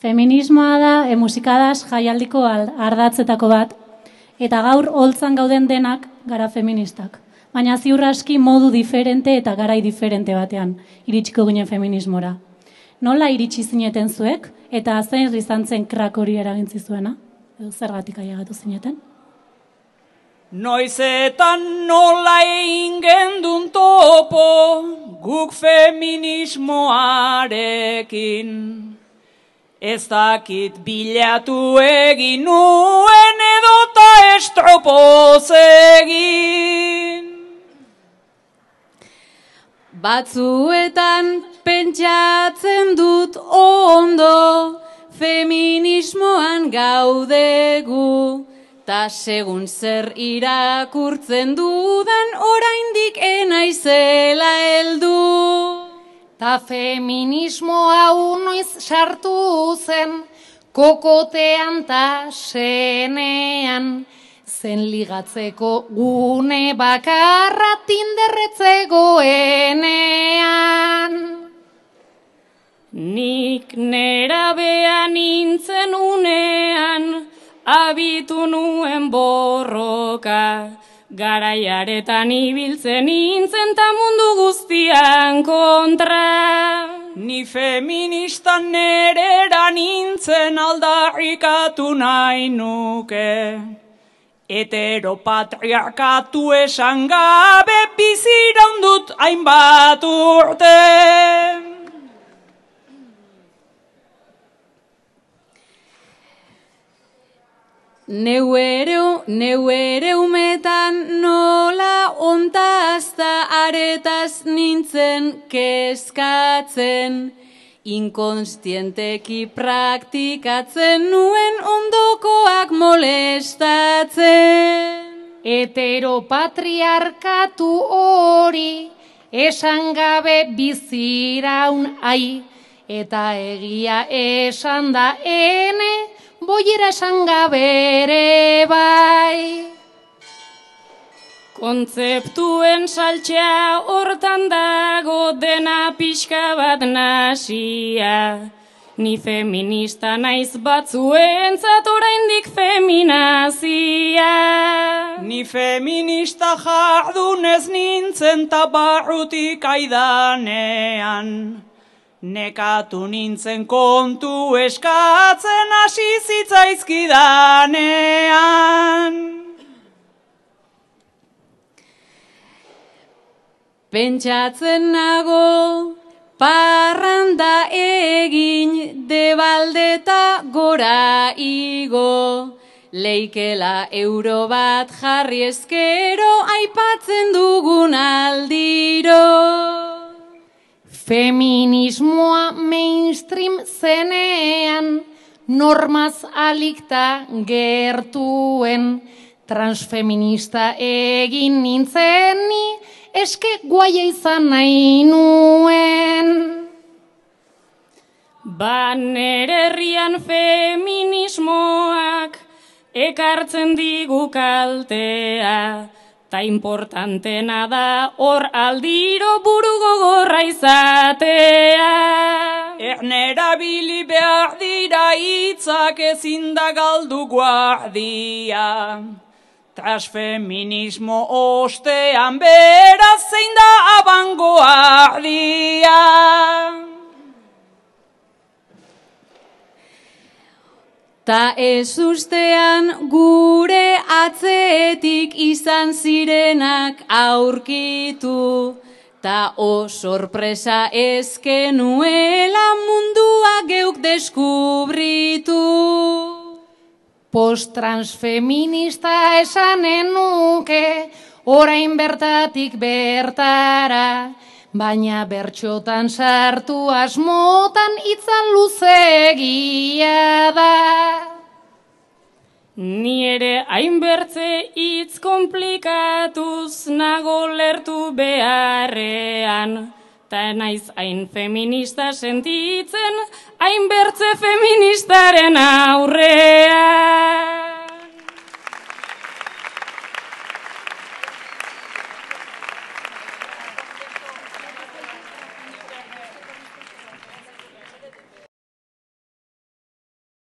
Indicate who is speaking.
Speaker 1: Feminismoa da musikadas jaialdiko ardatzetako bat, eta gaur holtzan gauden denak gara feministak. Baina ziur aski modu diferente eta garai diferente batean iritsiko ginen feminismora. Nola iritsi zineten zuek, eta zein izan zen krak hori eragintzi zuena? Edo zergatik ailegatu zineten?
Speaker 2: Noizetan nola egin gendun topo guk feminismoarekin. Ez dakit bilatu egin nuen edota estropoz egin.
Speaker 3: Batzuetan pentsatzen dut ondo, feminismoan gaudegu, ta segun zer irakurtzen dudan oraindik enaizela heldu. Ta feminismo hau noiz sartu zen, kokotean ta senean, zen ligatzeko gune bakarra Tinderretzegoenean. Nik nerabea nintzen unean, abitu nuen borroka, garaiaretan ibiltzen nintzen ta mundu guztian kontra.
Speaker 2: Ni feminista nerera nintzen aldarrikatu nahi nuke. Heteropatriarkatu esan gabe biziraun dut hainbat urte.
Speaker 3: Neu ere umetan nola ontazta aretaz nintzen kezkatzen, inkonstienteki praktikatzen nuen ondokoak molestatzen. Heteropatriarkatu hori esan gabe biziraun ai, eta egia esan da ene, boiera esan gabe ere bai. Kontzeptuen saltxea hortan dago dena pixka bat nasia. Ni feminista naiz batzuentzat oraindik feminazia.
Speaker 2: Ni feminista jardunez nintzen ta barrutik aidanean. Nekatu nintzen kontu eskatzen hasi zitzaizkidanean.
Speaker 3: Pentsatzen nago parranda egin debaldeta gora igo, leikela euro bat jarri ezkero aipatzen dugun aldiro. Feminismoa mainstream zenean, normaz alikta gertuen, transfeminista egin nintzen ni, eske guaia izan nahi nuen. Nere herrian feminismoak ekartzen digu kaltea, ta importantena da hor aldiro buru gogorra izatea.
Speaker 2: Ernerabili behar dira hitzak ezin da galdu guardia. Transfeminismo ostean beraz zein da abangoardia.
Speaker 3: Ta ez ustean gure atzetik izan zirenak aurkitu, ta sorpresa ezkenuela mundua geuk deskubritu. Post-transfeminista esanen nuke, orain bertatik bertara, baina bertxotan sartu asmotan itzal luzegia da. Ni ere hainbertze hitz komplikatuz nago lertu beharrean, ta naiz hain feminista sentitzen hainbertze feministaren aurrean.